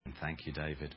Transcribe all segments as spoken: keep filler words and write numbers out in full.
Thank you, David.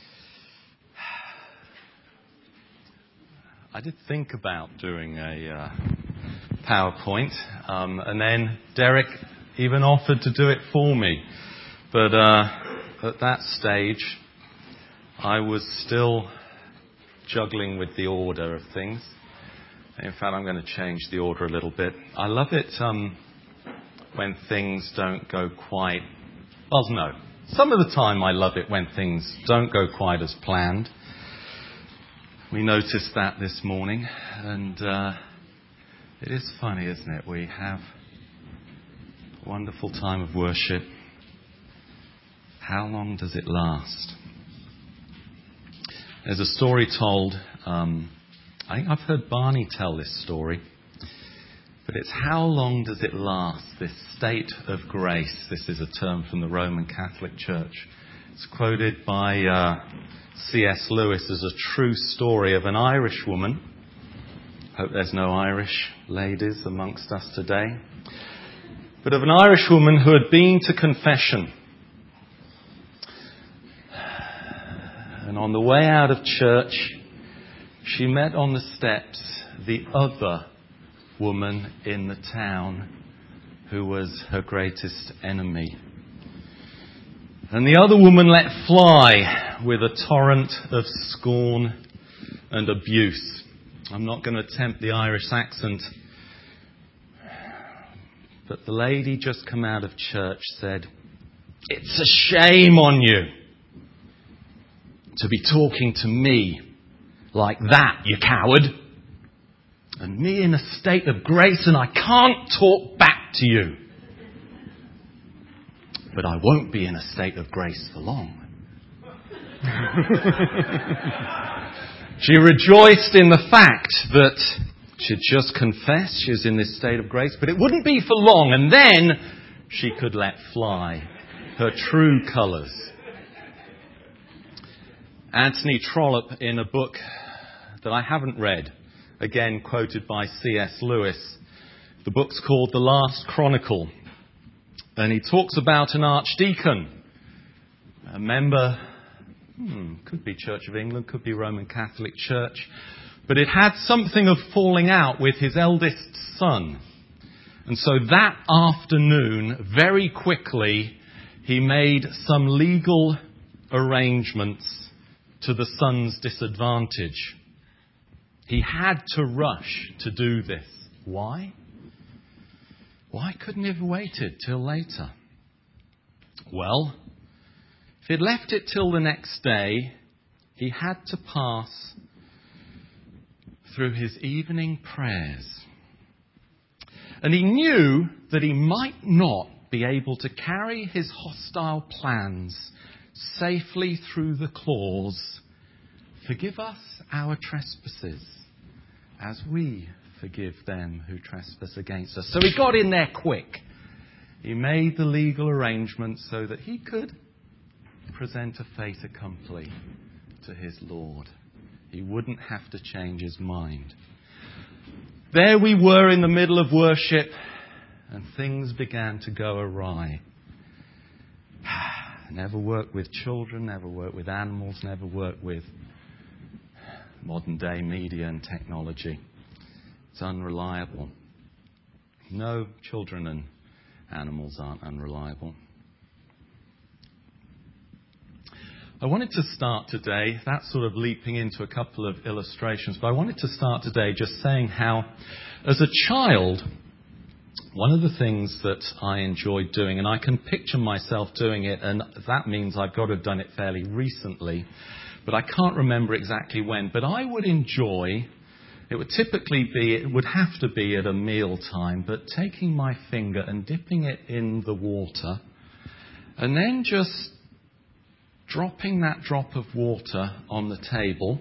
I did think about doing a uh, PowerPoint, um, and then Derek even offered to do it for me. But uh, at that stage, I was still juggling with the order of things. In fact, I'm going to change the order a little bit. I love it um, when things don't go quite... Well, no. Some of the time I love it when things don't go quite as planned. We noticed that this morning, and uh, it is funny, isn't it? We have a wonderful time of worship. How long does it last? There's a story told, um, I think I've heard Barney tell this story, but it's how long does it last, this state of grace. This is a term from the Roman Catholic Church. It's quoted by uh, C S Lewis as a true story of an Irish woman. Hope there's no Irish ladies amongst us today. But of an Irish woman who had been to confession. And on the way out of church, she met on the steps the other woman in the town who was her greatest enemy. And the other woman let fly with a torrent of scorn and abuse. I'm not going to attempt the Irish accent, but the lady just come out of church said, "It's a shame on you to be talking to me like that, you coward. And me in a state of grace, and I can't talk back to you. But I won't be in a state of grace for long." She rejoiced in the fact that she'd just confessed she was in this state of grace, but it wouldn't be for long, and then she could let fly her true colours. Anthony Trollope, in a book that I haven't read, again quoted by C S Lewis, the book's called The Last Chronicle, and he talks about an archdeacon, a member, hmm, could be Church of England, could be Roman Catholic Church, but it had something of falling out with his eldest son. And so that afternoon, very quickly, he made some legal arrangements to the son's disadvantage. He had to rush to do this. Why? Why couldn't he have waited till later? Well, if he'd left it till the next day, he had to pass through his evening prayers. And he knew that he might not be able to carry his hostile plans safely through the clause, "Forgive us our trespasses, as we forgive them who trespass against us." So he got in there quick. He made the legal arrangements so that he could present a fait accompli to his Lord. He wouldn't have to change his mind. There we were in the middle of worship, and things began to go awry. Never worked with children, never worked with animals, never worked with modern day media and technology. It's unreliable. No, children and animals aren't unreliable. I wanted to start today, that's sort of leaping into a couple of illustrations, but I wanted to start today just saying how, as a child, one of the things that I enjoyed doing, and I can picture myself doing it, and that means I've got to have done it fairly recently, but I can't remember exactly when, but I would enjoy, it would typically be, it would have to be at a meal time, but taking my finger and dipping it in the water, and then just dropping that drop of water on the table,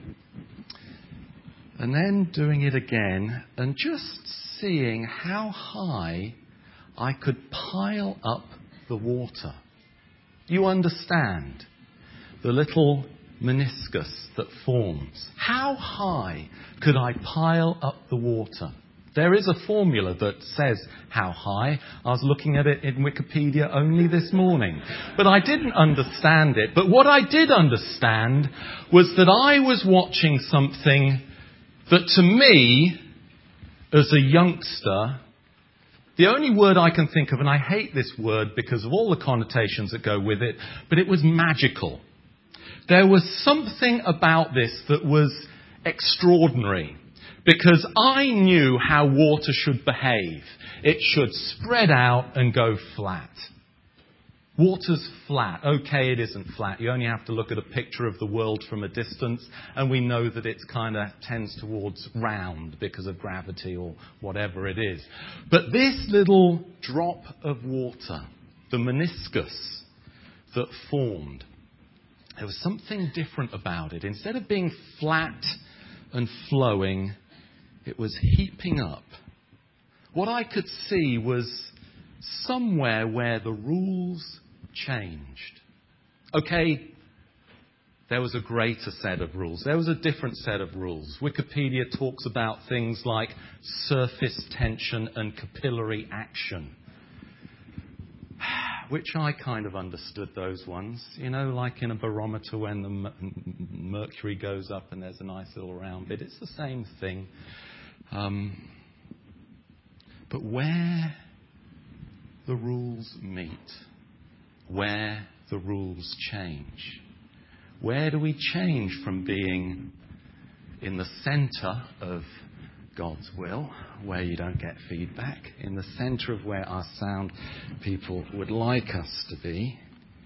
and then doing it again, and just seeing how high I could pile up the water. You understand the little meniscus that forms. How high could I pile up the water? There is a formula that says how high. I was looking at it in Wikipedia only this morning. But I didn't understand it. But what I did understand was that I was watching something that to me, as a youngster, the only word I can think of, and I hate this word because of all the connotations that go with it, but it was magical. There was something about this that was extraordinary. Because I knew how water should behave. It should spread out and go flat. Water's flat. Okay, it isn't flat. You only have to look at a picture of the world from a distance and we know that it kind of tends towards round because of gravity or whatever it is. But this little drop of water, the meniscus that formed, there was something different about it. Instead of being flat and flowing, it was heaping up. What I could see was somewhere where the rules changed. Okay, there was a greater set of rules. There was a different set of rules. Wikipedia talks about things like surface tension and capillary action, which I kind of understood those ones. You know, like in a barometer when the m- mercury goes up and there's a nice little round bit. It's the same thing. Um, but where the rules meet, where the rules change, where do we change from being in the centre of God's will, where you don't get feedback, in the centre of where our sound people would like us to be?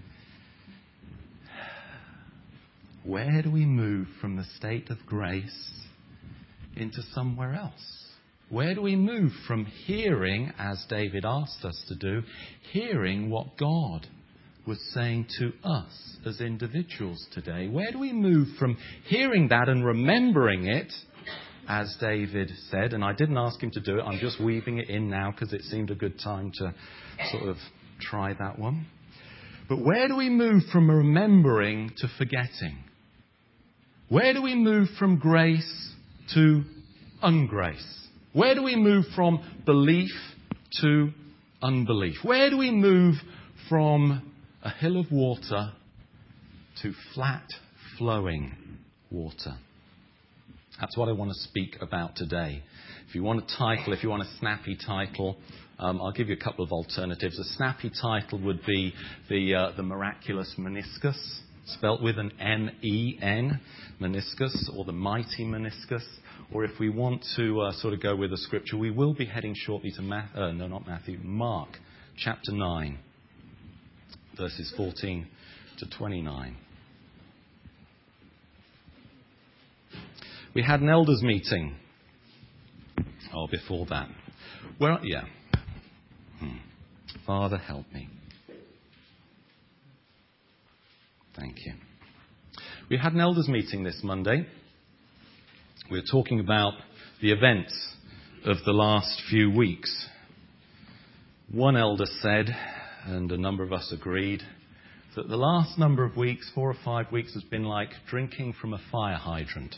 Where do we move from the state of grace into somewhere else? Where do we move from hearing, as David asked us to do, hearing what God was saying to us as individuals today? Where do we move from hearing that and remembering it, as David said, and I didn't ask him to do it, I'm just weaving it in now because it seemed a good time to sort of try that one. But where do we move from remembering to forgetting? Where do we move from grace to ungrace? Where do we move from belief to unbelief? Where do we move from a hill of water to flat, flowing water? That's what I want to speak about today. If you want a title, if you want a snappy title, um, I'll give you a couple of alternatives. A snappy title would be the uh, the miraculous meniscus, spelt with an M E N, meniscus, or the mighty meniscus. Or if we want to uh, sort of go with a scripture, we will be heading shortly to Ma- uh, no, not Matthew, Mark, chapter nine, verses fourteen to twenty-nine. We had an elders meeting. Oh, before that. Well, yeah. Hmm. Father, help me. Thank you. We had an elders meeting this Monday. We were talking about the events of the last few weeks. One elder said, and a number of us agreed, that the last number of weeks, four or five weeks, has been like drinking from a fire hydrant.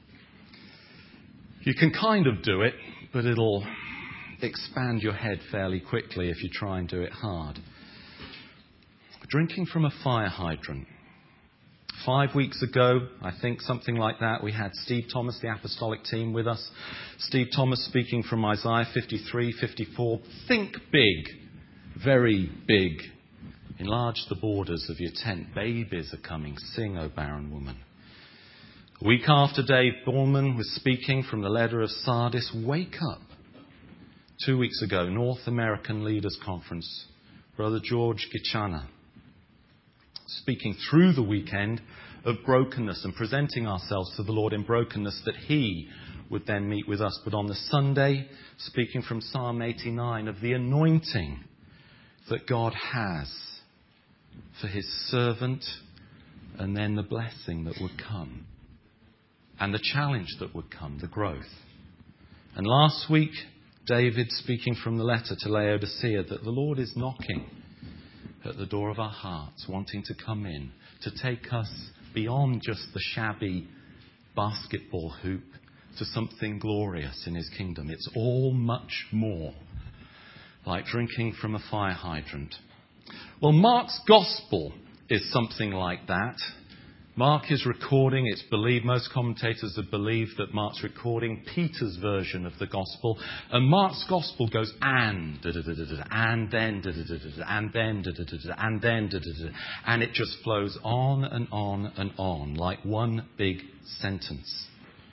You can kind of do it, but it'll expand your head fairly quickly if you try and do it hard. Drinking from a fire hydrant. Five weeks ago, I think something like that, we had Steve Thomas, the apostolic team, with us. Steve Thomas speaking from Isaiah fifty-three, fifty-four. Think big, very big. Enlarge the borders of your tent. Babies are coming. Sing, O barren woman. A week after, Dave Borman was speaking from the letter of Sardis. Wake up. Two weeks ago, North American Leaders Conference. Brother George Gichana speaking through the weekend of brokenness and presenting ourselves to the Lord in brokenness, that he would then meet with us. But on the Sunday, speaking from Psalm eighty-nine of the anointing that God has for his servant, and then the blessing that would come, and the challenge that would come, the growth. And last week, David speaking from the letter to Laodicea, that the Lord is knocking at the door of our hearts, wanting to come in, to take us beyond just the shabby basketball hoop to something glorious in his kingdom. It's all much more like drinking from a fire hydrant. Well, Mark's gospel is something like that. Mark is recording, it's believed, most commentators have believed that Mark's recording Peter's version of the gospel. And Mark's gospel goes and, da-da-da-da-da, and then, da-da-da-da-da, and then, da-da-da-da-da, and then, da-da-da-da. And it just flows on and on and on like one big sentence.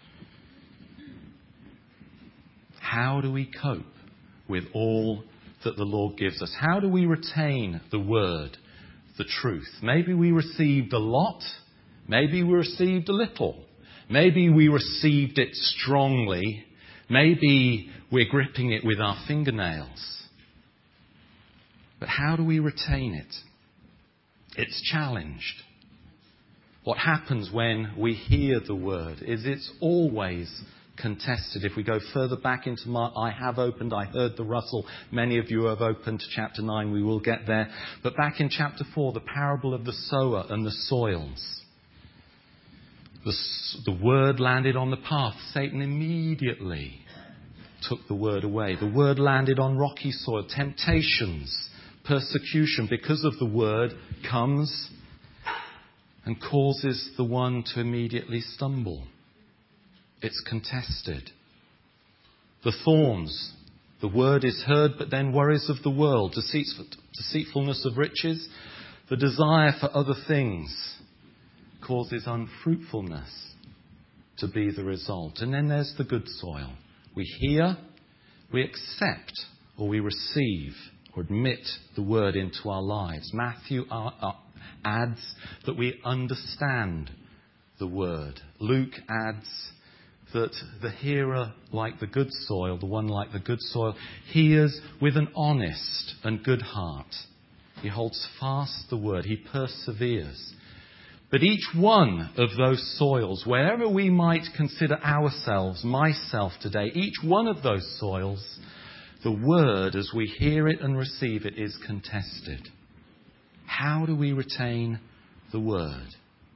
How do we cope with all that the Lord gives us? How do we retain the word, the truth? Maybe we received a lot. Maybe we received a little. Maybe we received it strongly. Maybe we're gripping it with our fingernails. But how do we retain it? It's challenged. What happens when we hear the word is it's always contested. If we go further back into Mark, I have opened, I heard the rustle. Many of you have opened to chapter nine. We will get there. But back in chapter four, the parable of the sower and the soils. The, the word landed on the path. Satan immediately took the word away. The word landed on rocky soil. Temptations, persecution because of the word comes and causes the one to immediately stumble. It's contested. The thorns. The word is heard, but then worries of the world, deceitfulness of riches, the desire for other things causes unfruitfulness to be the result. And then there's the good soil. We hear, we accept, or we receive or admit the word into our lives. Matthew adds that we understand the word. Luke adds that the hearer, like the good soil, the one like the good soil, hears with an honest and good heart. He holds fast the word. He perseveres. But each one of those soils, wherever we might consider ourselves, myself today, each one of those soils, the word, as we hear it and receive it, is contested. How do we retain the word?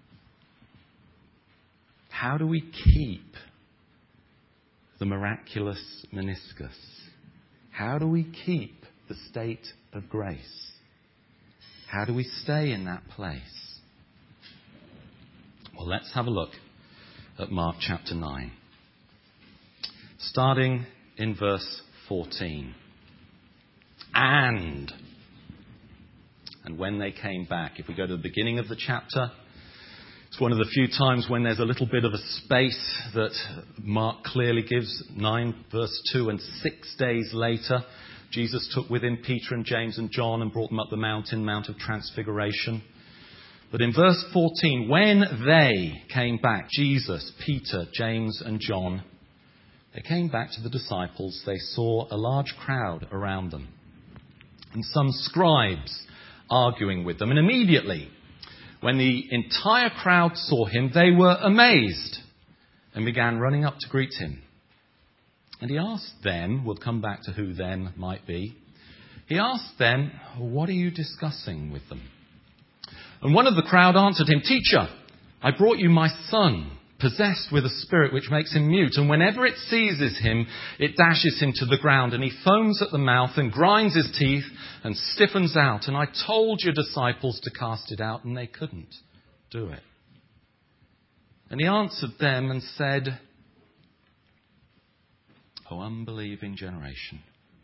How do we keep the miraculous meniscus? How do we keep the state of grace? How do we stay in that place? Well, let's have a look at Mark chapter nine. Starting in verse fourteen. And, and when they came back, if we go to the beginning of the chapter, it's one of the few times when there's a little bit of a space that Mark clearly gives. nine verse two, and six days later, Jesus took with him Peter and James and John and brought them up the mountain, Mount of Transfiguration. But in verse fourteen, when they came back, Jesus, Peter, James and John, they came back to the disciples. They saw a large crowd around them and some scribes arguing with them. And immediately, when the entire crowd saw him, they were amazed and began running up to greet him. And he asked them, we'll come back to who them might be. He asked them, what are you discussing with them? And one of the crowd answered him, Teacher, I brought you my son, possessed with a spirit which makes him mute. And whenever it seizes him, it dashes him to the ground. And he foams at the mouth and grinds his teeth and stiffens out. And I told your disciples to cast it out, and they couldn't do it. And he answered them and said, O unbelieving generation,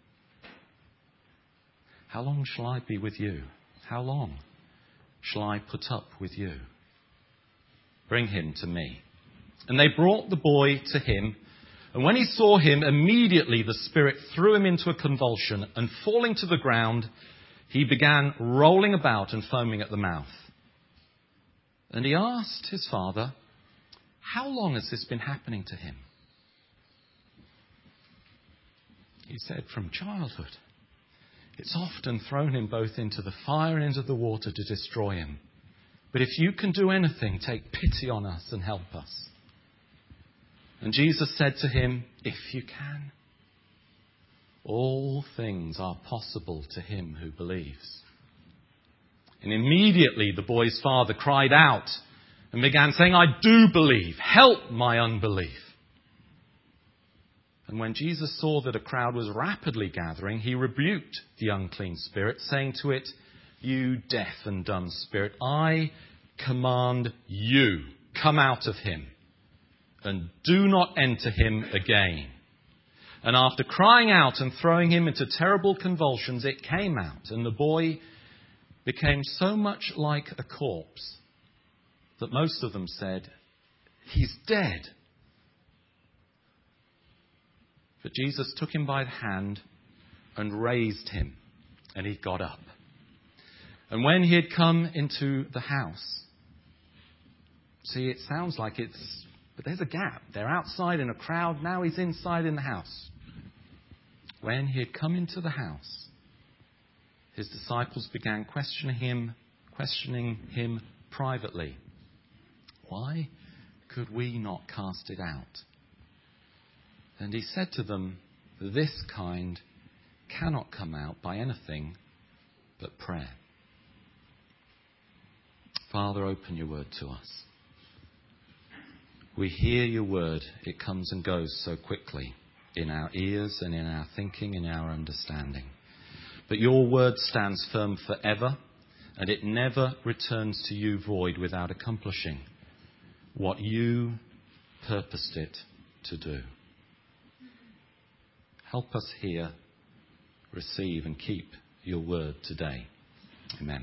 how long shall I be with you? How long shall I put up with you? Bring him to me. And they brought the boy to him. And when he saw him, immediately the spirit threw him into a convulsion. And falling to the ground, he began rolling about and foaming at the mouth. And he asked his father, how long has this been happening to him? He said, from childhood. It's often thrown him both into the fire and into the water to destroy him. But if you can do anything, take pity on us and help us. And Jesus said to him, if you can, all things are possible to him who believes. And immediately the boy's father cried out and began saying, I do believe, help my unbelief. And when Jesus saw that a crowd was rapidly gathering, he rebuked the unclean spirit, saying to it, "You deaf and dumb spirit, I command you, come out of him, and do not enter him again." And after crying out and throwing him into terrible convulsions, it came out, and the boy became so much like a corpse that most of them said, "He's dead." But Jesus took him by the hand and raised him, and he got up. And when he had come into the house, see, it sounds like it's, but there's a gap. They're outside in a crowd. Now he's inside in the house. When he had come into the house, his disciples began questioning him, questioning him privately. "Why could we not cast it out?" And he said to them, "This kind cannot come out by anything but prayer." Father, open your word to us. We hear your word. It comes and goes so quickly in our ears and in our thinking and our understanding. But your word stands firm forever, and it never returns to you void without accomplishing what you purposed it to do. Help us hear, receive, and keep your word today. Amen.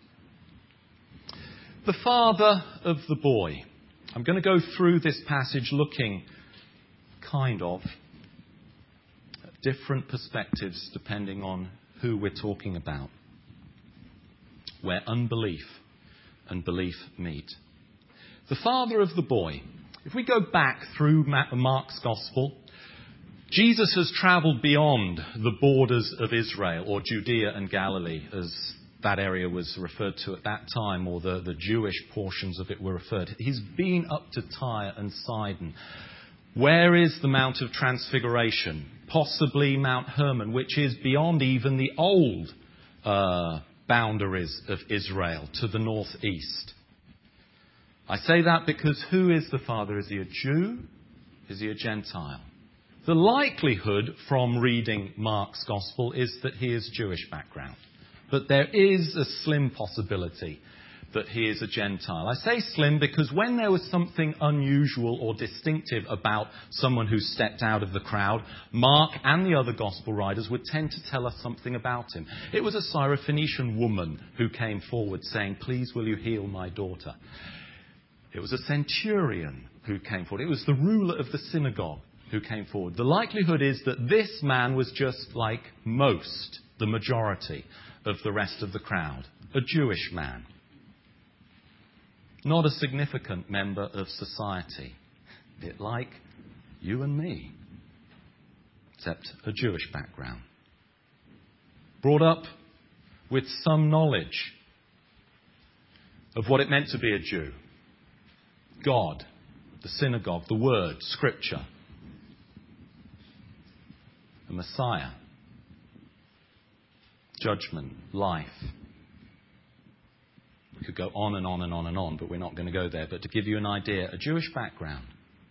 The father of the boy. I'm going to go through this passage looking kind of at different perspectives depending on who we're talking about, where unbelief and belief meet. The father of the boy. If we go back through Mark's Gospel, Jesus has travelled beyond the borders of Israel, or Judea and Galilee, as that area was referred to at that time, or the, the Jewish portions of it were referred. He's been up to Tyre and Sidon. Where is the Mount of Transfiguration? Possibly Mount Hermon, which is beyond even the old uh, boundaries of Israel to the northeast. I say that because who is the father? Is he a Jew? Is he a Gentile? The likelihood from reading Mark's Gospel is that he is Jewish background. But there is a slim possibility that he is a Gentile. I say slim because when there was something unusual or distinctive about someone who stepped out of the crowd, Mark and the other Gospel writers would tend to tell us something about him. It was a Syrophoenician woman who came forward saying, "Please will you heal my daughter?" It was a centurion who came forward. It was the ruler of the synagogue who came forward. The likelihood is that this man was just like most, the majority of the rest of the crowd, a Jewish man. Not a significant member of society, a bit like you and me, except a Jewish background. Brought up with some knowledge of what it meant to be a Jew. God, the synagogue, the word, scripture, the Messiah, judgment, life. We could go on and on and on and on, but we're not going to go there. But to give you an idea, a Jewish background.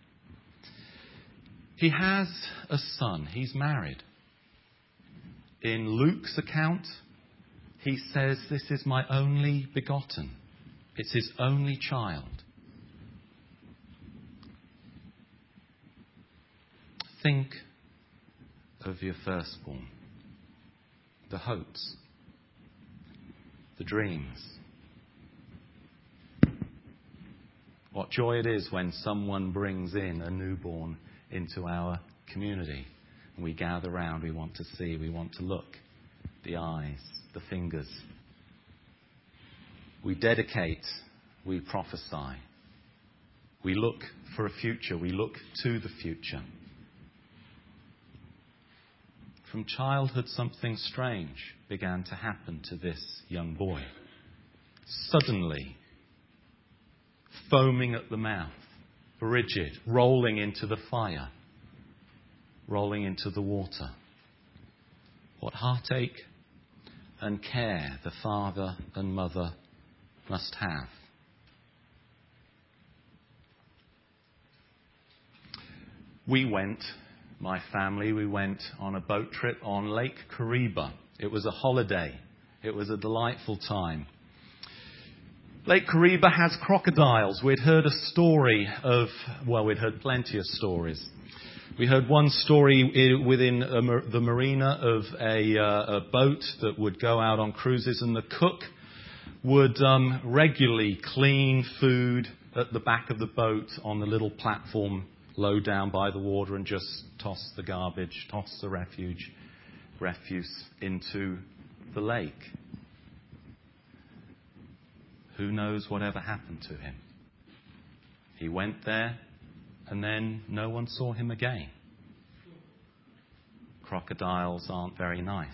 He has a son. He's married. In Luke's account, he says, "This is my only begotten." It's his only child. Think of your firstborn. The hopes. The dreams. What joy it is when someone brings in a newborn into our community. And we gather round, we want to see, we want to look. The eyes, the fingers. We dedicate, we prophesy. We look for a future, we look to the future. From childhood, something strange began to happen to this young boy. Suddenly, foaming at the mouth, rigid, rolling into the fire, rolling into the water. What heartache and care the father and mother must have. We went my family, we went on a boat trip on Lake Kariba. It was a holiday. It was a delightful time. Lake Kariba has crocodiles. We'd heard a story of, well, we'd heard plenty of stories. We heard one story within a, the marina of a, uh, a boat that would go out on cruises, and the cook would um, regularly clean food at the back of the boat on the little platform low down by the water and just toss the garbage, toss the refuge, refuse into the lake. Who knows whatever happened to him? He went there, and then no one saw him again. Crocodiles aren't very nice.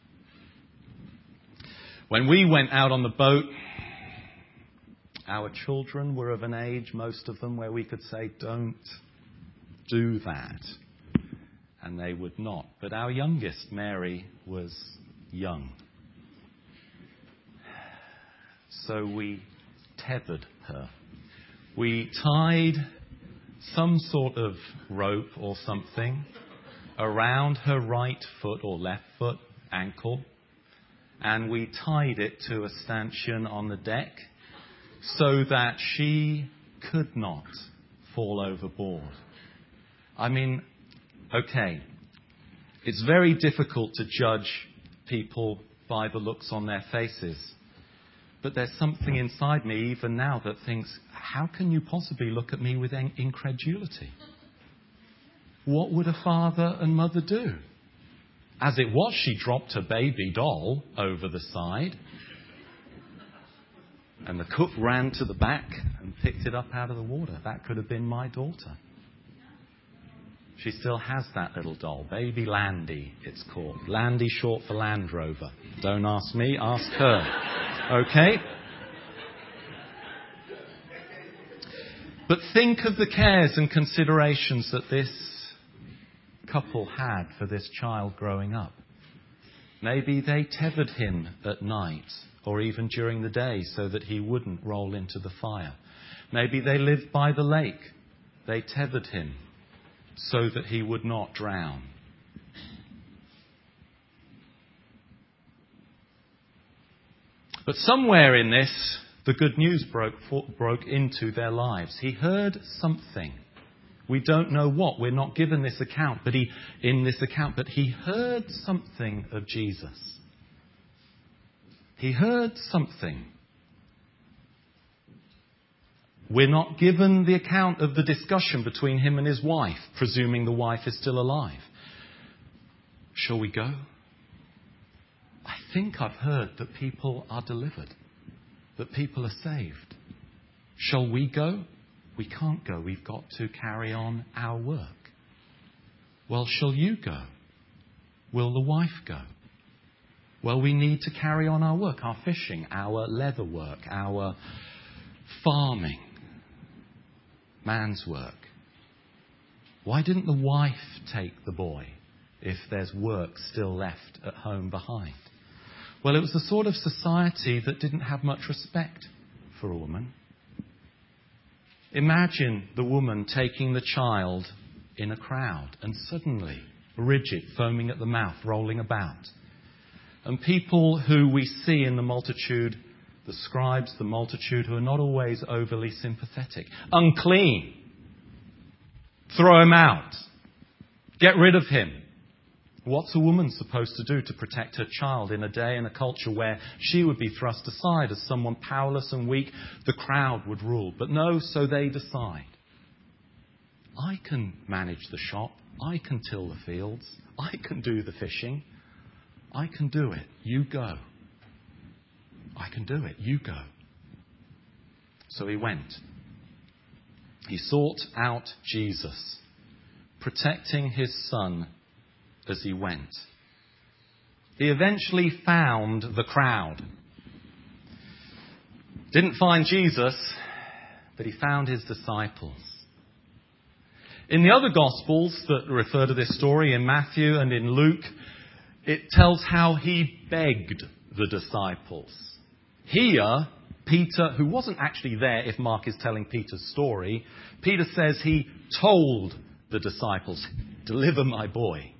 When we went out on the boat, our children were of an age, most of them, where we could say, don't do that. And they would not. But our youngest, Mary, was young. So we tethered her. We tied some sort of rope or something around her right foot or left foot, ankle, and we tied it to a stanchion on the deck so that she could not fall overboard. I mean, okay, it's very difficult to judge people by the looks on their faces. But there's something inside me even now that thinks, how can you possibly look at me with incredulity? What would a father and mother do? As it was, she dropped her baby doll over the side. And the cook ran to the back and picked it up out of the water. That could have been my daughter. She still has that little doll. Baby Landy, it's called. Landy, short for Land Rover. Don't ask me, ask her. Okay? But think of the cares and considerations that this couple had for this child growing up. Maybe they tethered him at night or even during the day so that he wouldn't roll into the fire. Maybe they lived by the lake. They tethered him so that he would not drown. But somewhere in this, the good news broke, broke into their lives. He heard something. We don't know what. We're not given this account, but he, in this account, but he heard something of Jesus. He heard something. We're not given the account of the discussion between him and his wife, presuming the wife is still alive. Shall we go? I think I've heard that people are delivered, that people are saved. Shall we go? We can't go. We've got to carry on our work. Well, shall you go? Will the wife go? Well, we need to carry on our work, our fishing, our leather work, our farming, man's work. Why didn't the wife take the boy if there's work still left at home behind? Well, it was the sort of society that didn't have much respect for a woman. Imagine the woman taking the child in a crowd and suddenly rigid, foaming at the mouth, rolling about. And people who we see in the multitude, the scribes, the multitude, who are not always overly sympathetic. Unclean. Throw him out. Get rid of him. What's a woman supposed to do to protect her child in a day and a culture where she would be thrust aside as someone powerless and weak? The crowd would rule. But no, so they decide. I can manage the shop. I can till the fields. I can do the fishing. I can do it. You go. I can do it. You go. So he went. He sought out Jesus, protecting his son as he went. He eventually found the crowd. Didn't find Jesus, but he found his disciples. In the other Gospels that refer to this story, in Matthew and in Luke, it tells how he begged the disciples. Here, Peter, who wasn't actually there if Mark is telling Peter's story, Peter says he told the disciples. Deliver my boy.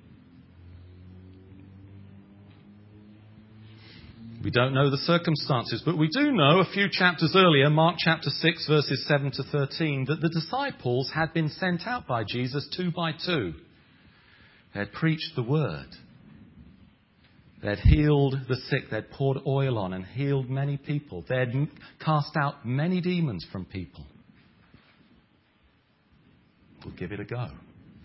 We don't know the circumstances, but we do know a few chapters earlier, Mark chapter six, verses seven to thirteen, that the disciples had been sent out by Jesus two by two. They had preached the word. They had healed the sick. They had poured oil on and healed many people. They had cast out many demons from people. We'll give it a go.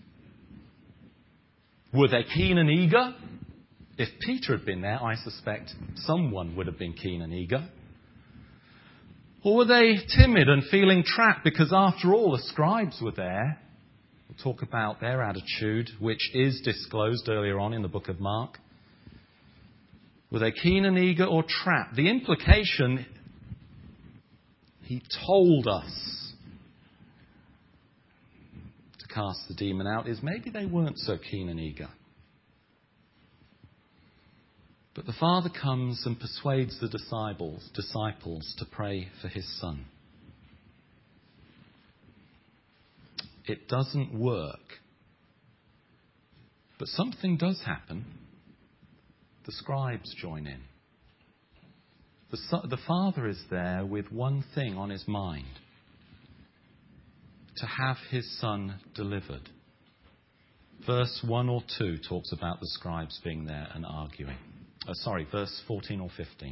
Were they keen and eager? If Peter had been there, I suspect someone would have been keen and eager. Or were they timid and feeling trapped because, after all, the scribes were there? We'll talk about their attitude, which is disclosed earlier on in the book of Mark. Were they keen and eager or trapped? The implication, he told us to cast the demon out, is maybe they weren't so keen and eager. But the Father comes and persuades the disciples, disciples to pray for his Son. It doesn't work. But something does happen. The scribes join in. The, son, the Father is there with one thing on his mind: to have his Son delivered. Verse one or two talks about the scribes being there and arguing. Oh, sorry, verse fourteen or fifteen.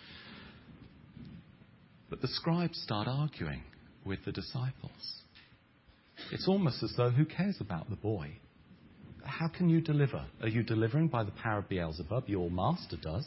But the scribes start arguing with the disciples. It's almost as though, who cares about the boy? How can you deliver? Are you delivering by the power of Beelzebub? Your master does.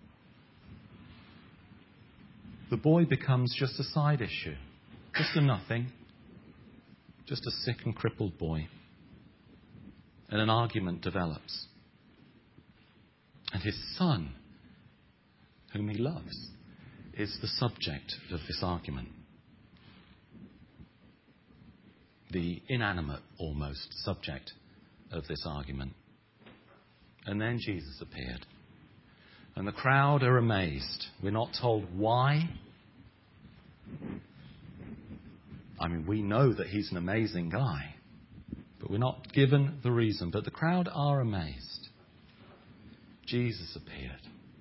The boy becomes just a side issue. Just a nothing. Just a sick and crippled boy. And an argument develops. And his Son, whom he loves, is the subject of this argument. The inanimate, almost, subject of this argument. And then Jesus appeared. And the crowd are amazed. We're not told why. I mean, we know that he's an amazing guy. But we're not given the reason. But the crowd are amazed. Jesus appeared.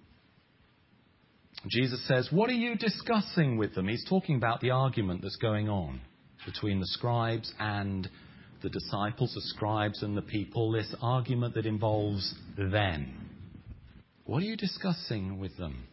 Jesus says, what are you discussing with them? He's talking about the argument that's going on between the scribes and the disciples, the scribes and the people. This argument that involves them. What are you discussing with them?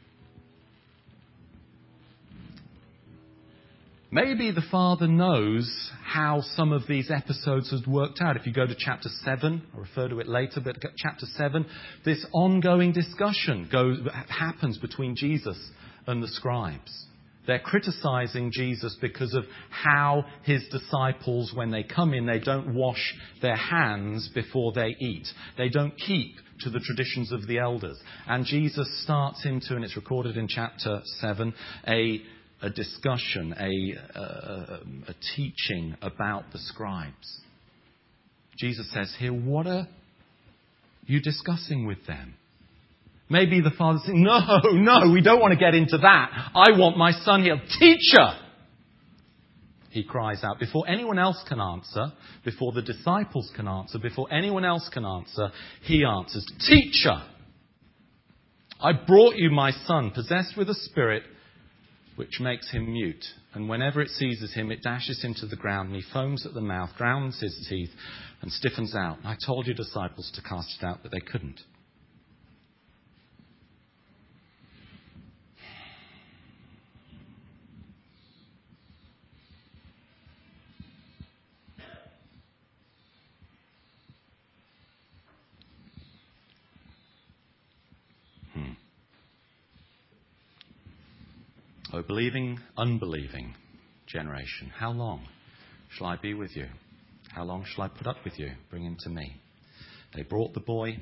Maybe the Father knows how some of these episodes have worked out. If you go to chapter seven, I'll refer to it later, but chapter seven, this ongoing discussion goes, happens between Jesus and the scribes. They're criticizing Jesus because of how his disciples, when they come in, they don't wash their hands before they eat. They don't keep to the traditions of the elders. And Jesus starts into, and it's recorded in chapter seven, a a discussion, a, a, a teaching about the scribes. Jesus says here, what are you discussing with them? Maybe the Father's saying, no, no, we don't want to get into that. I want my Son healed. Teacher! He cries out. Before anyone else can answer, before the disciples can answer, before anyone else can answer, he answers, Teacher! I brought you my son, possessed with a spirit which makes him mute. And whenever it seizes him, it dashes him to the ground, and he foams at the mouth, grounds his teeth, and stiffens out. I told your disciples to cast it out, but they couldn't. O believing, unbelieving generation, how long shall I be with you? How long shall I put up with you? Bring him to me. They brought the boy.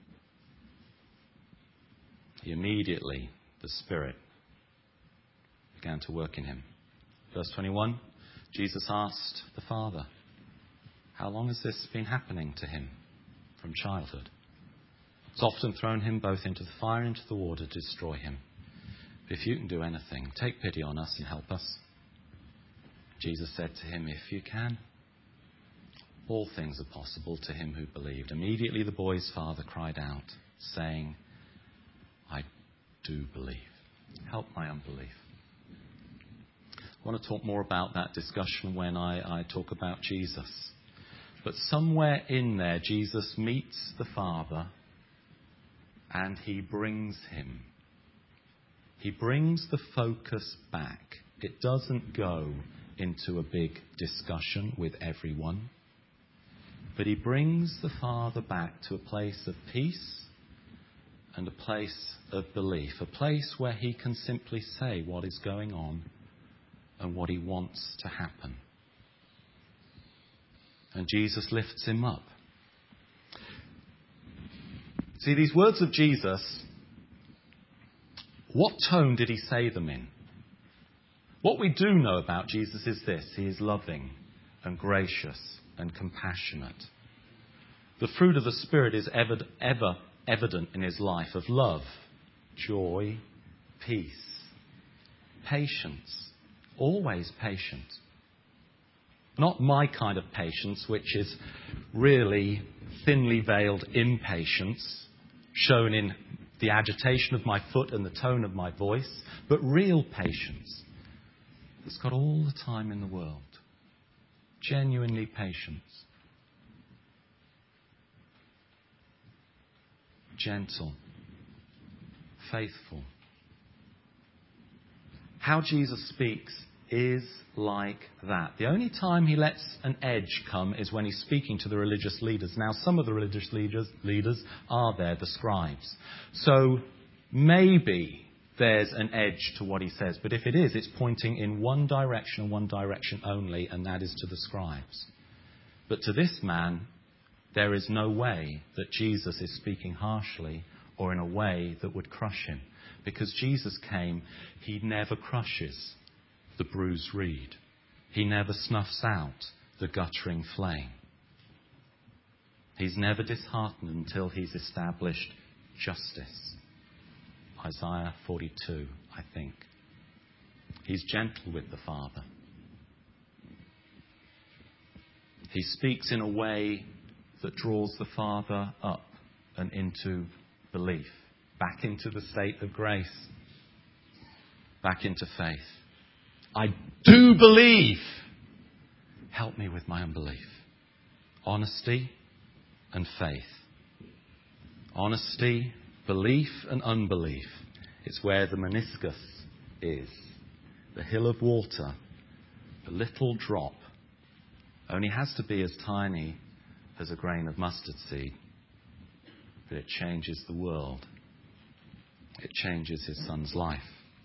He immediately, the Spirit, began to work in him. Verse twenty-one, Jesus asked the Father, how long has this been happening to him from childhood? It's often thrown him both into the fire and into the water to destroy him. If you can do anything, take pity on us and help us. Jesus said to him, if you can, All things are possible to him who believed. Immediately the boy's father cried out, saying, I do believe. Help my unbelief. I want to talk more about that discussion when I, I talk about Jesus. But somewhere in there, Jesus meets the Father and he brings him. He brings the focus back. It doesn't go into a big discussion with everyone. But he brings the Father back to a place of peace and a place of belief. A place where he can simply say what is going on and what he wants to happen. And Jesus lifts him up. See, these words of Jesus, what tone did he say them in? What we do know about Jesus is this: he is loving and gracious and compassionate. The fruit of the Spirit is ever, ever evident in his life of love, joy, peace, patience, always patient. Not my kind of patience, which is really thinly veiled impatience, shown in the agitation of my foot and the tone of my voice, but real patience that's got all the time in the world. Genuinely patient. Gentle. Faithful. How Jesus speaks is like that. The only time he lets an edge come is when he's speaking to the religious leaders. Now, some of the religious leaders, leaders are there, the scribes. So maybe there's an edge to what he says. But if it is, it's pointing in one direction and one direction only, and that is to the scribes. But to this man, there is no way that Jesus is speaking harshly or in a way that would crush him. Because Jesus came, he never crushes the bruised reed. He never snuffs out the guttering flame. He's never disheartened until he's established justice. Isaiah forty-two, I think. He's gentle with the Father. He speaks in a way that draws the Father up and into belief, back into the state of grace, back into faith. I do believe. Help me with my unbelief. Honesty and faith. Honesty, belief and unbelief. It's where the meniscus is. The hill of water. The little drop. Only has to be as tiny as a grain of mustard seed. But it changes the world. It changes his son's life.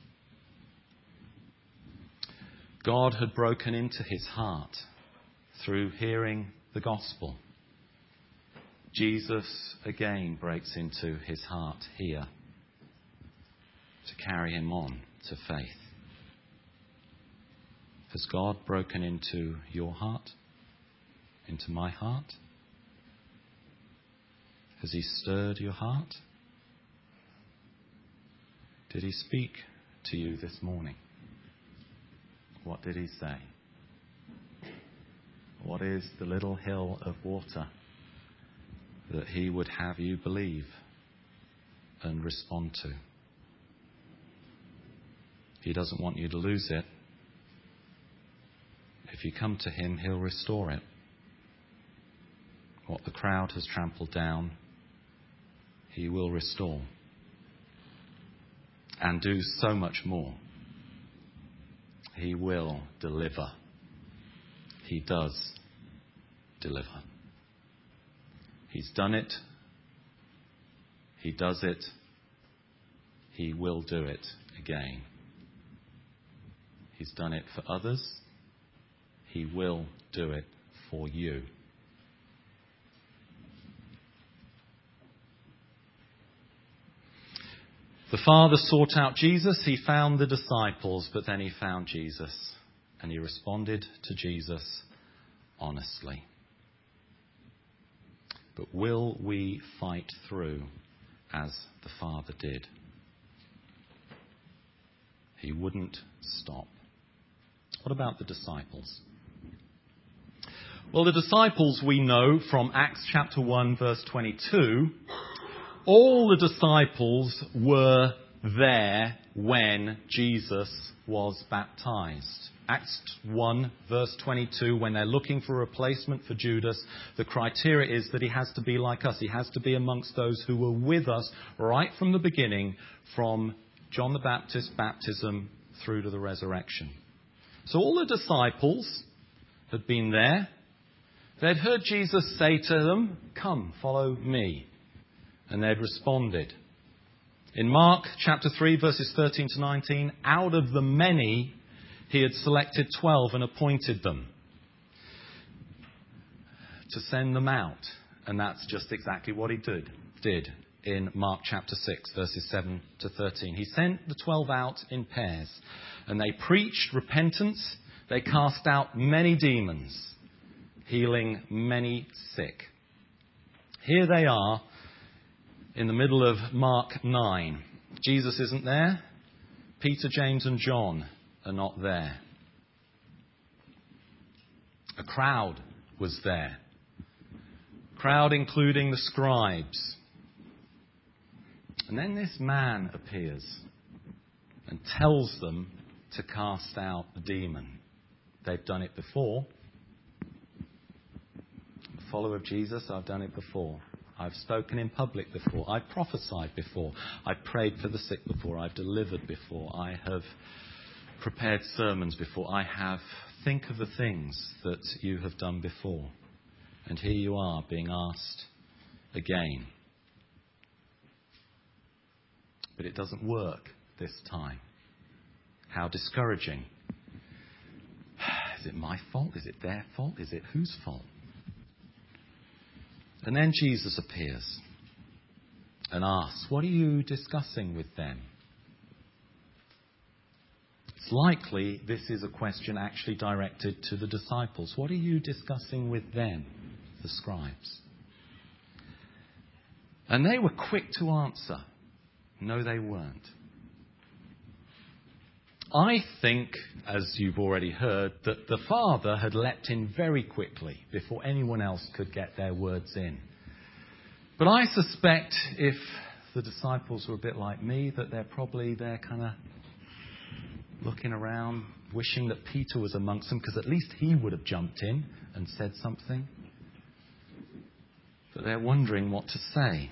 God had broken into his heart through hearing the gospel. Jesus again breaks into his heart here to carry him on to faith. Has God broken into your heart? Into my heart? Has he stirred your heart? Did he speak to you this morning? What did he say? What is the little hill of water that he would have you believe and respond to? He doesn't want you to lose it. If you come to him, he'll restore it. What the crowd has trampled down, he will restore. And do so much more. He will deliver. He does deliver. He's done it. He does it. He will do it again. He's done it for others. He will do it for you. The Father sought out Jesus. He found the disciples, but then he found Jesus. And he responded to Jesus honestly. But will we fight through as the Father did? He wouldn't stop. What about the disciples? Well, the disciples we know from Acts chapter one, verse twenty-two, all the disciples were there when Jesus was baptized. Acts one, verse twenty-two, when they're looking for a replacement for Judas, the criteria is that he has to be like us. He has to be amongst those who were with us right from the beginning, from John the Baptist's baptism through to the resurrection. So all the disciples had been there. They'd heard Jesus say to them, "Come, follow me." And they'd responded. In Mark chapter three, verses thirteen to nineteen, out of the many, he had selected twelve and appointed them to send them out. And that's just exactly what he did, did in Mark chapter six, verses seven to thirteen. He sent the twelve out in pairs, and they preached repentance. They cast out many demons, healing many sick. Here they are in the middle of Mark nine. Jesus isn't there. Peter, James and John are not there. A crowd was there. A crowd including the scribes. And then this man appears and tells them to cast out a demon. They've done it before. A follower of Jesus, I've done it before. I've spoken in public before. I've prophesied before. I've prayed for the sick before. I've delivered before. I have prepared sermons before. I have. Think of the things that you have done before. And here you are being asked again. But it doesn't work this time. How discouraging. Is it my fault? Is it their fault? Is it whose fault? And then Jesus appears and asks, "What are you discussing with them?" It's likely this is a question actually directed to the disciples. What are you discussing with them, the scribes? And they were quick to answer. No, they weren't. I think, as you've already heard, that the Father had leapt in very quickly before anyone else could get their words in. But I suspect if the disciples were a bit like me, that they're probably there kind of looking around, wishing that Peter was amongst them, because at least he would have jumped in and said something. But they're wondering what to say.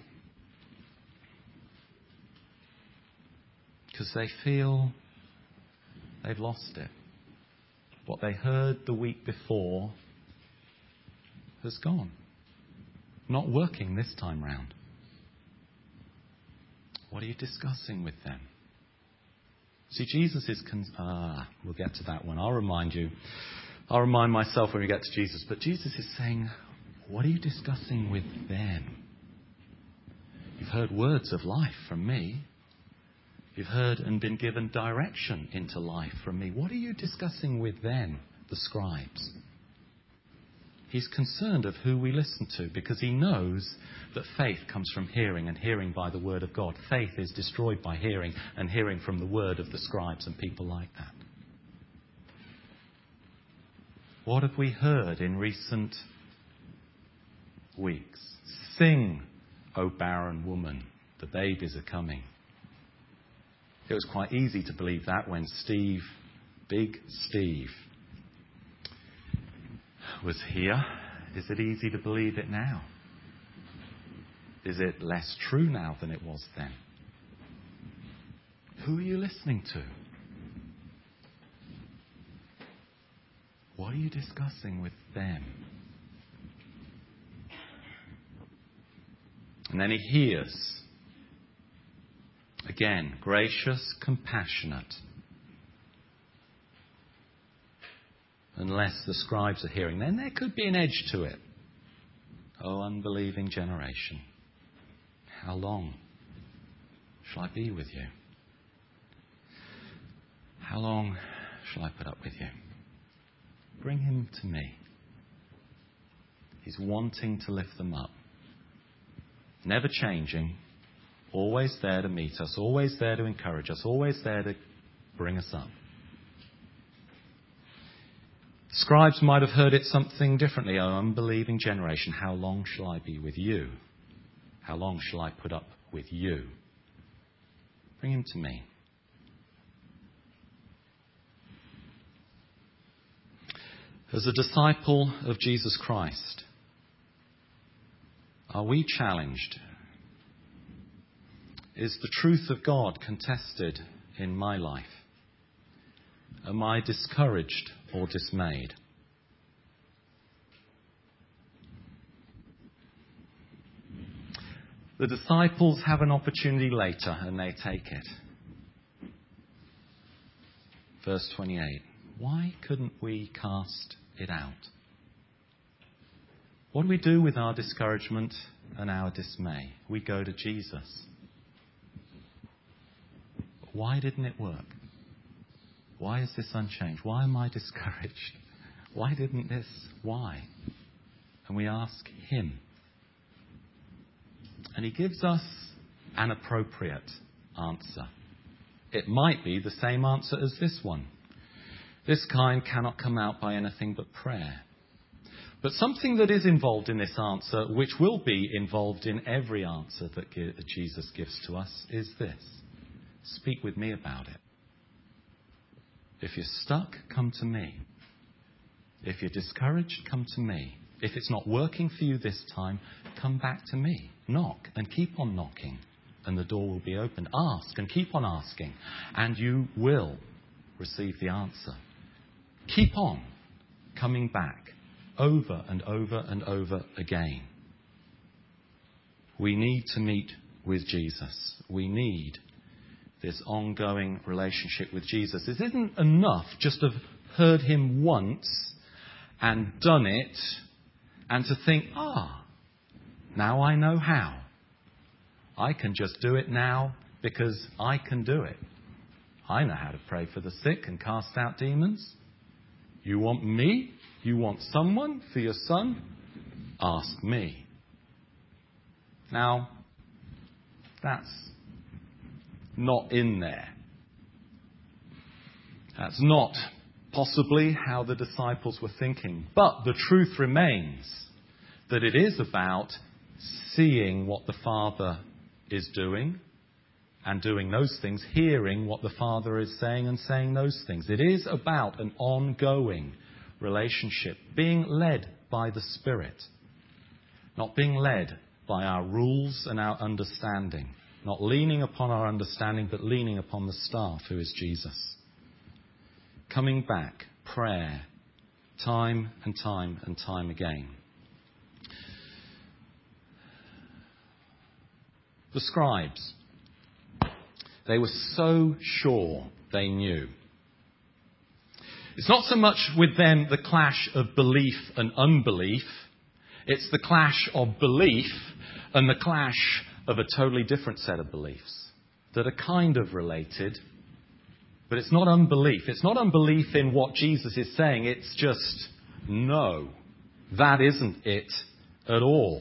Because they feel they've lost it. What they heard the week before has gone. Not working this time round. What are you discussing with them? See, Jesus is... Con- ah, we'll get to that one. I'll remind you. I'll remind myself when we get to Jesus. But Jesus is saying, what are you discussing with them? You've heard words of life from me. You've heard and been given direction into life from me. What are you discussing with them, the scribes? He's concerned of who we listen to, because he knows that faith comes from hearing, and hearing by the word of God. Faith is destroyed by hearing, and hearing from the word of the scribes and people like that. What have we heard in recent weeks? Sing, O barren woman, the babies are coming. It was quite easy to believe that when Steve, Big Steve, was here. Is it easy to believe it now? Is it less true now than it was then? Who are you listening to? What are you discussing with them? And then he hears. Again, gracious, compassionate. Unless the scribes are hearing, then there could be an edge to it. Oh, unbelieving generation, how long shall I be with you? How long shall I put up with you? Bring him to me. He's wanting to lift them up. Never changing. Always there to meet us. Always there to encourage us. Always there to bring us up. Scribes might have heard it something differently. "O unbelieving generation, how long shall I be with you? How long shall I put up with you? Bring him to me." As a disciple of Jesus Christ, are we challenged? Is the truth of God contested in my life? Am I discouraged or dismayed? The disciples have an opportunity later and they take it. Verse twenty-eight. Why couldn't we cast it out? What do we do with our discouragement and our dismay? We go to Jesus. Why didn't it work? Why is this unchanged? Why am I discouraged? Why didn't this? Why? And we ask him. And he gives us an appropriate answer. It might be the same answer as this one. This kind cannot come out by anything but prayer. But something that is involved in this answer, which will be involved in every answer that Jesus gives to us, is this. Speak with me about it. If you're stuck, come to me. If you're discouraged, come to me. If it's not working for you this time, come back to me. Knock and keep on knocking, and the door will be opened. Ask and keep on asking, and you will receive the answer. Keep on coming back over and over and over again. We need to meet with Jesus. We need this ongoing relationship with Jesus. It isn't enough just to have heard him once and done it and to think, ah, now I know how. I can just do it now because I can do it. I know how to pray for the sick and cast out demons. You want me? You want someone for your son? Ask me. Now, that's not in there. That's not possibly how the disciples were thinking. But the truth remains that it is about seeing what the Father is doing and doing those things, hearing what the Father is saying and saying those things. It is about an ongoing relationship, being led by the Spirit, not being led by our rules and our understanding, not leaning upon our understanding, but leaning upon the staff who is Jesus. Coming back, prayer, time and time and time again. The scribes, they were so sure they knew. It's not so much with them the clash of belief and unbelief. It's the clash of belief and the clash of a totally different set of beliefs that are kind of related, but it's not unbelief. It's not unbelief in what Jesus is saying. It's just, no, that isn't it at all.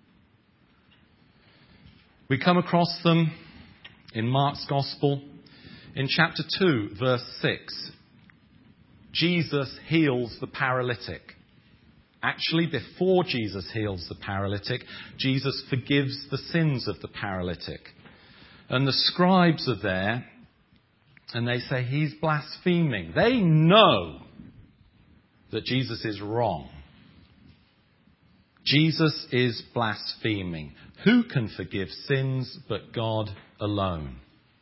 We come across them in Mark's Gospel in chapter two, verse six. Jesus heals the paralytic. Actually, before Jesus heals the paralytic, Jesus forgives the sins of the paralytic. And the scribes are there, and they say he's blaspheming. They know that Jesus is wrong. Jesus is blaspheming. Who can forgive sins but God alone?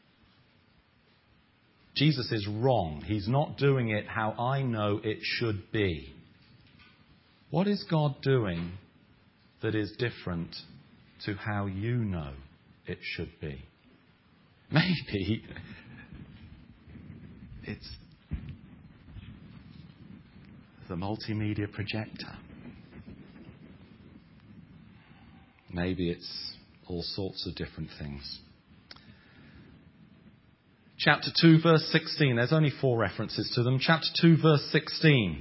Jesus is wrong. He's not doing it how I know it should be. What is God doing that is different to how you know it should be? Maybe it's the multimedia projector. Maybe it's all sorts of different things. Chapter two, verse sixteen. There's only four references to them. Chapter two, verse sixteen.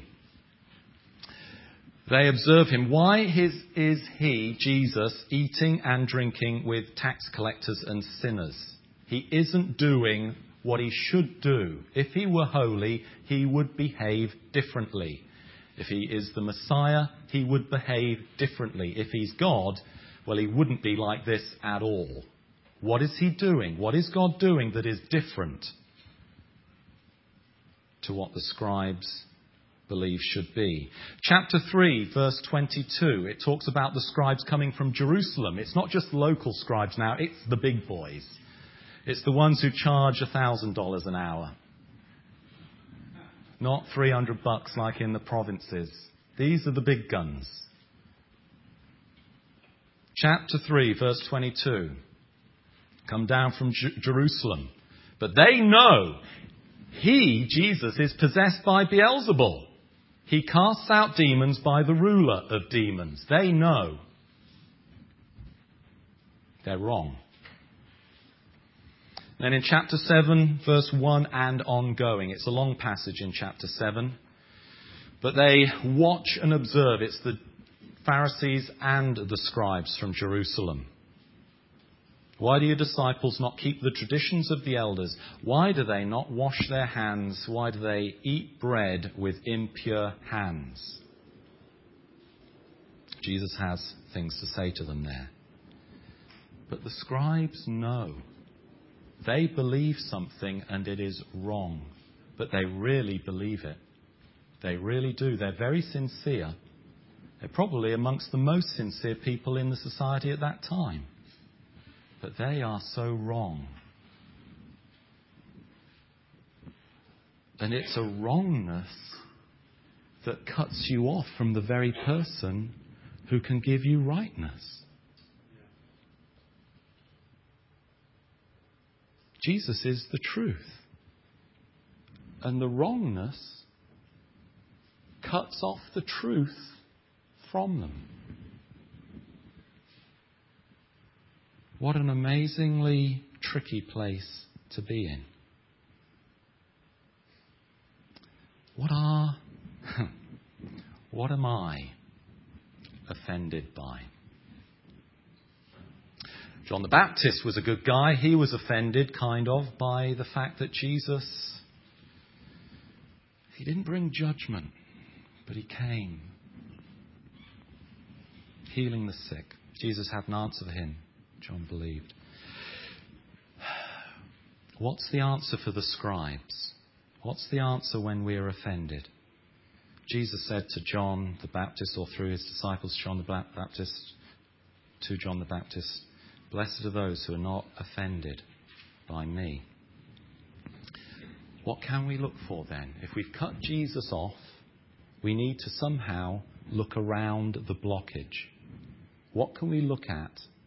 They observe him. Why is, is he, Jesus, eating and drinking with tax collectors and sinners? He isn't doing what he should do. If he were holy, he would behave differently. If he is the Messiah, he would behave differently. If he's God, well, he wouldn't be like this at all. What is he doing? What is God doing that is different to what the scribes believe should be? Chapter three, verse twenty-two, it talks about the scribes coming from Jerusalem. It's not just local scribes now, it's the big boys. It's the ones who charge one thousand dollars an hour. Not three hundred bucks like in the provinces. These are the big guns. Chapter three, verse twenty-two. Come down from J- Jerusalem. But they know he, Jesus, is possessed by Beelzebul. He casts out demons by the ruler of demons. They know. They're wrong. Then in chapter seven, verse one and ongoing. It's a long passage in chapter seven. But they watch and observe. It's the Pharisees and the scribes from Jerusalem. Why do your disciples not keep the traditions of the elders? Why do they not wash their hands? Why do they eat bread with impure hands? Jesus has things to say to them there. But the scribes know. They believe something and it is wrong. But they really believe it. They really do. They're very sincere. They're probably amongst the most sincere people in the society at that time. But they are so wrong. And it's a wrongness that cuts you off from the very person who can give you rightness. Jesus is the truth. And the wrongness cuts off the truth from them. What an amazingly tricky place to be in. What are, what am I offended by? John the Baptist was a good guy. He was offended, kind of, by the fact that Jesus, he didn't bring judgment, but he came, healing the sick. Jesus had an answer for him. John believed. What's the answer for the scribes? What's the answer when we are offended? Jesus said to John the Baptist, or through his disciples, John the Baptist, to John the Baptist, blessed are those who are not offended by me. What can we look for then? If we've cut Jesus off, we need to somehow look around the blockage. What can we look at?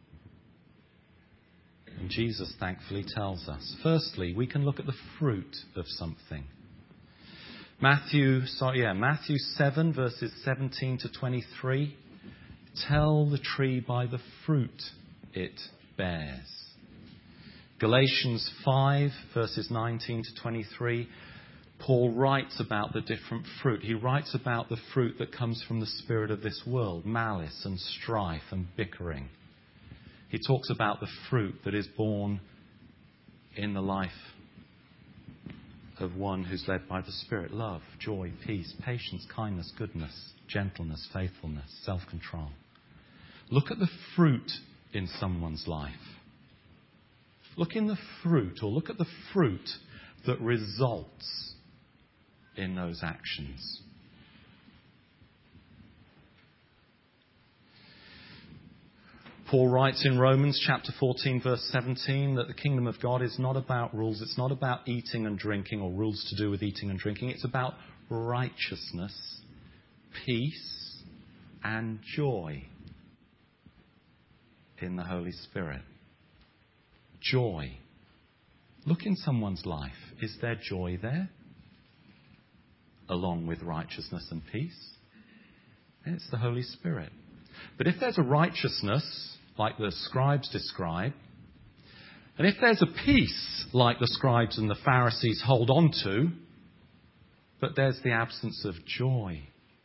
And Jesus thankfully tells us. Firstly, we can look at the fruit of something. Matthew, sorry, yeah, Matthew seven, verses seventeen to twenty-three. Tell the tree by the fruit it bears. Galatians five, verses nineteen to twenty-three. Paul writes about the different fruit. He writes about the fruit that comes from the spirit of this world, malice and strife and bickering. He talks about the fruit that is born in the life of one who's led by the Spirit. Love, joy, peace, patience, kindness, goodness, gentleness, faithfulness, self-control. Look at the fruit in someone's life. Look in the fruit, or look at the fruit that results in those actions. Paul writes in Romans chapter fourteen, verse seventeen, that the kingdom of God is not about rules. It's not about eating and drinking, or rules to do with eating and drinking. It's about righteousness, peace, and joy in the Holy Spirit. Joy. Look in someone's life. Is there joy there? Along with righteousness and peace? It's the Holy Spirit. But if there's a righteousness, like the scribes describe, and if there's a peace, like the scribes and the Pharisees hold on to, but there's the absence of joy,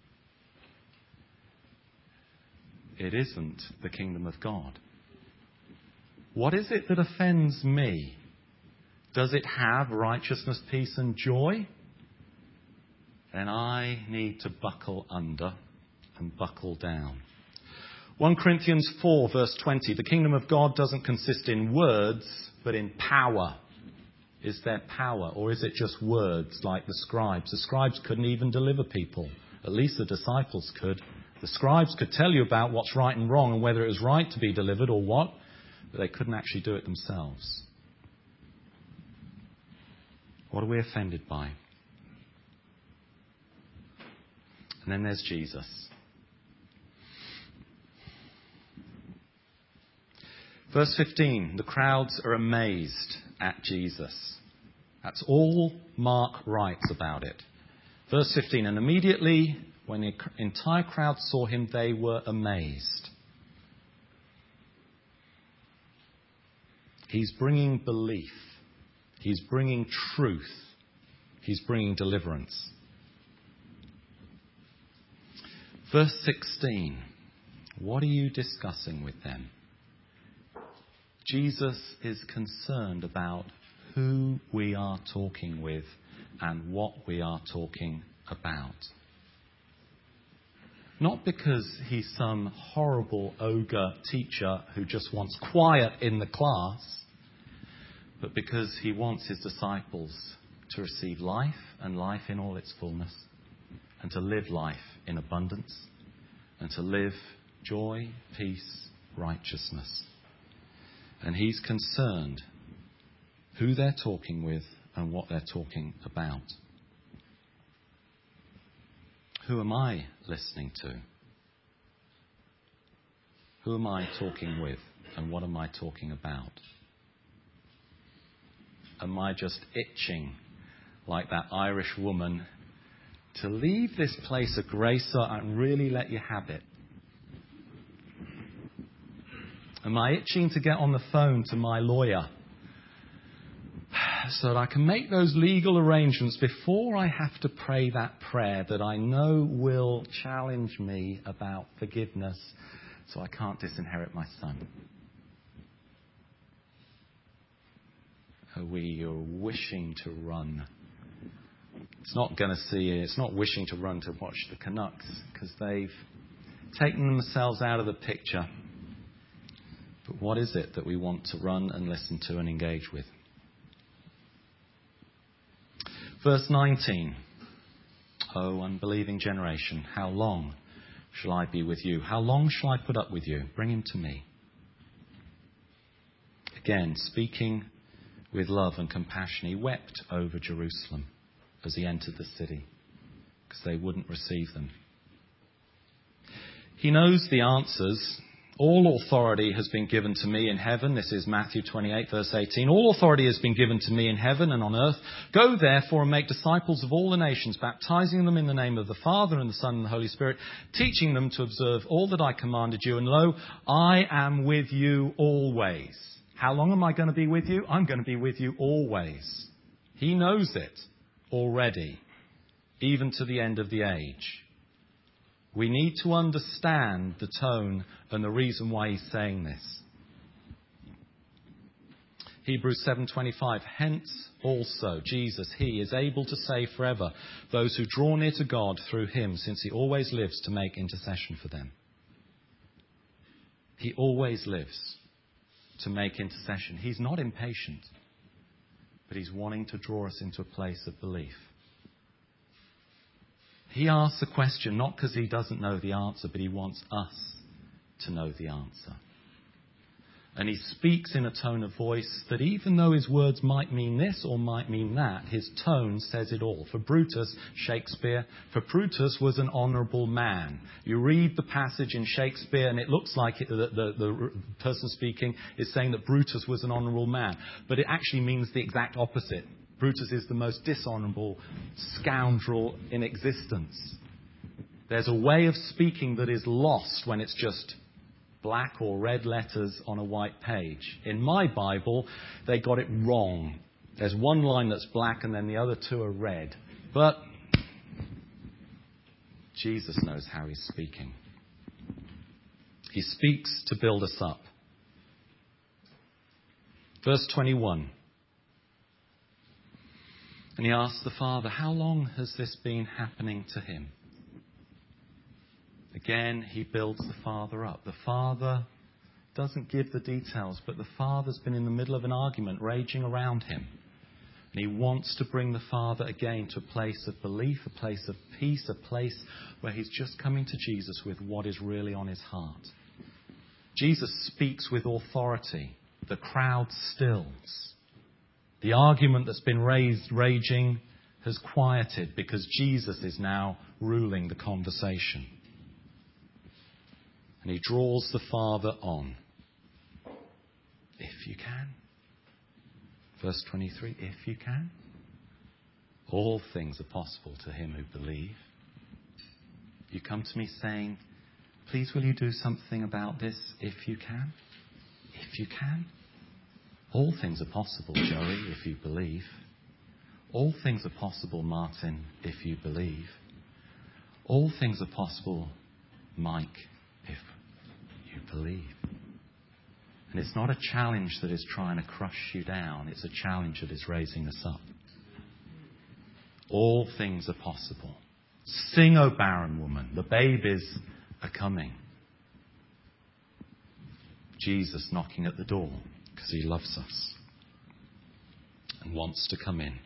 it isn't the kingdom of God. What is it that offends me? Does it have righteousness, peace, and joy? then I need to buckle under and buckle down. First Corinthians four, verse twenty, the kingdom of God doesn't consist in words, but in power. Is there power, or is it just words like the scribes? The scribes couldn't even deliver people. At least the disciples could. The scribes could tell you about what's right and wrong and whether it was right to be delivered or what, but they couldn't actually do it themselves. What are we offended by? And then there's Jesus. Verse fifteen, the crowds are amazed at Jesus. That's all Mark writes about it. Verse fifteen, and immediately when the entire crowd saw him, they were amazed. He's bringing belief. He's bringing truth. He's bringing deliverance. Verse sixteen, what are you discussing with them? Jesus is concerned about who we are talking with and what we are talking about. Not because he's some horrible ogre teacher who just wants quiet in the class, but because he wants his disciples to receive life and life in all its fullness, and to live life in abundance, and to live joy, peace, righteousness. And he's concerned who they're talking with and what they're talking about. Who am I listening to? Who am I talking with and what am I talking about? Am I just itching like that Irish woman to leave this place of grace and really let you have it? Am I itching to get on the phone to my lawyer so that I can make those legal arrangements before I have to pray that prayer that I know will challenge me about forgiveness so I can't disinherit my son? Are we are wishing to run? It's not going to see, it's not wishing to run to watch the Canucks because they've taken themselves out of the picture. But what is it that we want to run and listen to and engage with? Verse nineteen. O unbelieving generation, how long shall I be with you? How long shall I put up with you? Bring him to me. Again, speaking with love and compassion, he wept over Jerusalem as he entered the city because they wouldn't receive them. He knows the answers. All authority has been given to me in heaven. This is Matthew twenty-eight, verse eighteen. All authority has been given to me in heaven and on earth. Go therefore and make disciples of all the nations, baptizing them in the name of the Father and the Son and the Holy Spirit, teaching them to observe all that I commanded you. And lo, I am with you always. How long am I going to be with you? I'm going to be with you always. He knows it already, even to the end of the age. We need to understand the tone and the reason why he's saying this. Hebrews seven twenty-five. Hence also Jesus, he is able to save forever those who draw near to God through him, since he always lives to make intercession for them. He always lives to make intercession. He's not impatient, but he's wanting to draw us into a place of belief. He asks a question not because he doesn't know the answer, but he wants us to know the answer. And he speaks in a tone of voice that even though his words might mean this or might mean that, his tone says it all. For Brutus, Shakespeare, for Brutus was an honourable man. You read the passage in Shakespeare and it looks like it, the, the, the person speaking is saying that Brutus was an honourable man. But it actually means the exact opposite. Brutus is the most dishonourable scoundrel in existence. There's a way of speaking that is lost when it's just black or red letters on a white page. In my Bible, they got it wrong. There's one line that's black and then the other two are red. But Jesus knows how he's speaking. He speaks to build us up. Verse twenty-one. And he asks the Father, how long has this been happening to him? Again, he builds the Father up. The Father doesn't give the details, but the Father's been in the middle of an argument raging around him. And he wants to bring the Father again to a place of belief, a place of peace, a place where he's just coming to Jesus with what is really on his heart. Jesus speaks with authority. The crowd stills. The argument that's been raised, raging has quieted because Jesus is now ruling the conversation. And he draws the Father on. If you can. Verse twenty-three, if you can. All things are possible to him who believe. You come to me saying, please will you do something about this if you can? If you can. All things are possible, Joey, if you believe. All things are possible, Martin, if you believe. All things are possible, Mike, if you believe. And it's not a challenge that is trying to crush you down. It's a challenge that is raising us up. All things are possible. Sing, O barren woman. The babies are coming. Jesus knocking at the door because he loves us and wants to come in.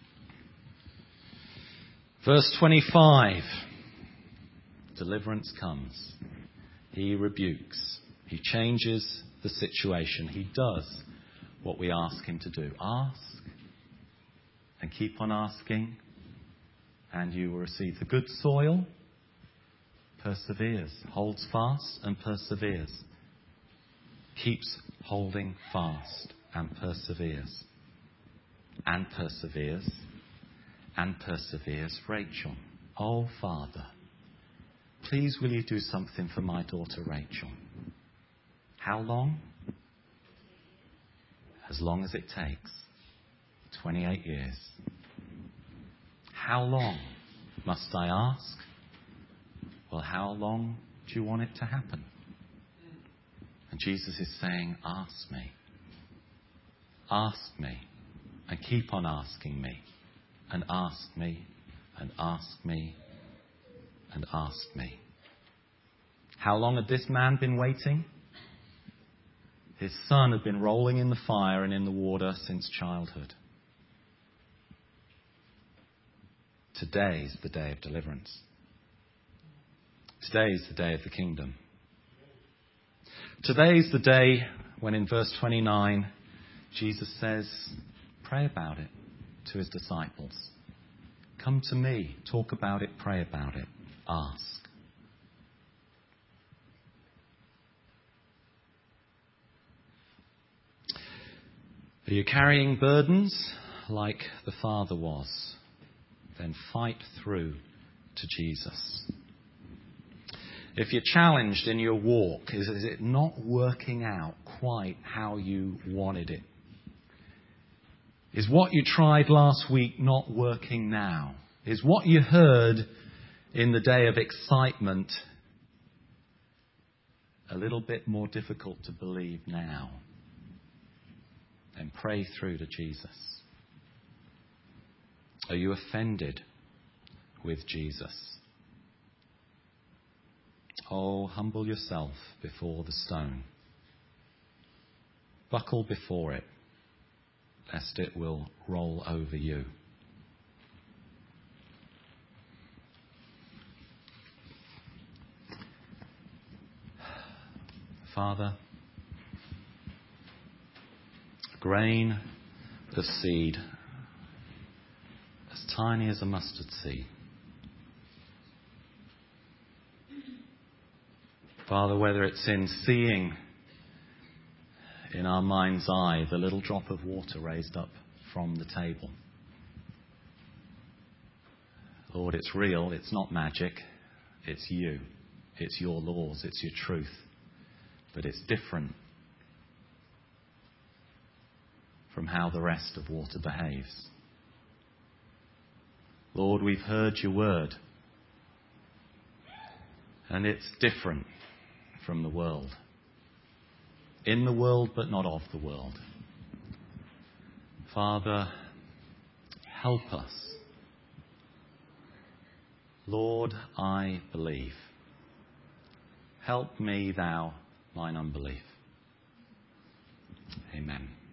Verse twenty-five. Deliverance comes. He rebukes. He changes the situation. He does what we ask him to do. Ask and keep on asking, and you will receive. The good soil perseveres, holds fast and perseveres. Keeps holding fast and perseveres. And perseveres. And perseveres. Rachel, oh Father, please will you do something for my daughter Rachel? How long? As long as it takes. twenty-eight years. How long must I ask? Well, how long do you want it to happen? And Jesus is saying, ask me. Ask me. And keep on asking me. And ask me. And ask me. And ask me. How long had this man been waiting? His son had been rolling in the fire and in the water since childhood. Today is the day of deliverance. Today is the day of the kingdom. Today is the day when in verse twenty-nine, Jesus says, pray about it to his disciples. Come to me, talk about it, pray about it, ask. Are you carrying burdens like the Father was? Then fight through to Jesus. If you're challenged in your walk, is, is it not working out quite how you wanted it? Is what you tried last week not working now? Is what you heard in the day of excitement a little bit more difficult to believe now? And pray through to Jesus. Are you offended with Jesus? Oh, humble yourself before the stone. Buckle before it, lest it will roll over you. Father, grain of seed, as tiny as a mustard seed. Father, whether it's in seeing in our mind's eye the little drop of water raised up from the table. Lord, it's real, it's not magic, it's you. It's your laws, it's your truth. But it's different from how the rest of water behaves. Lord, we've heard your word. And it's different from the world. In the world, but not of the world. Father, help us Lord, I believe. Help me, thou, mine unbelief. Amen.